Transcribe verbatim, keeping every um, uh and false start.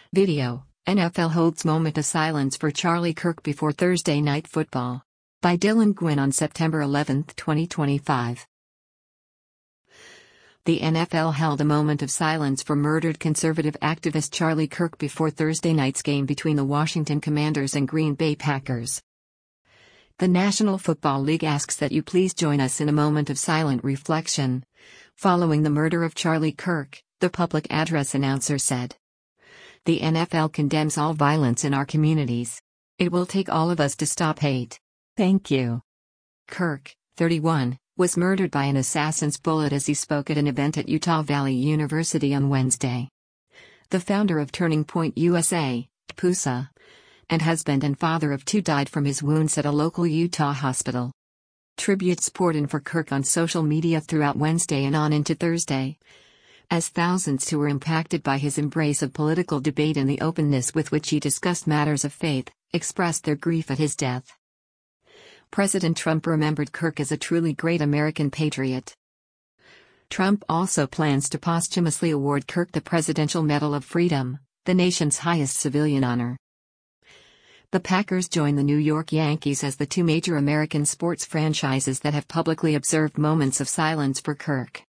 Video: N F L holds moment of silence for Charlie Kirk before Thursday Night Football. By Dylan Gwynn on September eleventh, twenty twenty-five. The N F L held a moment of silence for murdered conservative activist Charlie Kirk before Thursday night's game between the Washington Commanders and Green Bay Packers. The National Football League asks that you please join us in a moment of silent reflection following the murder of Charlie Kirk, the public address announcer said. The N F L condemns all violence in our communities. It will take all of us to stop hate. Thank you. Kirk, thirty-one, was murdered by an assassin's bullet as he spoke at an event at Utah Valley University on Wednesday. The founder of Turning Point U S A, P U S A, and husband and father of two died from his wounds at a local Utah hospital. Tributes poured in for Kirk on social media throughout Wednesday and on into Thursday, as thousands who were impacted by his embrace of political debate and the openness with which he discussed matters of faith, expressed their grief at his death. President Trump remembered Kirk as a truly great American patriot. Trump also plans to posthumously award Kirk the Presidential Medal of Freedom, the nation's highest civilian honor. The Packers join the New York Yankees as the two major American sports franchises that have publicly observed moments of silence for Kirk.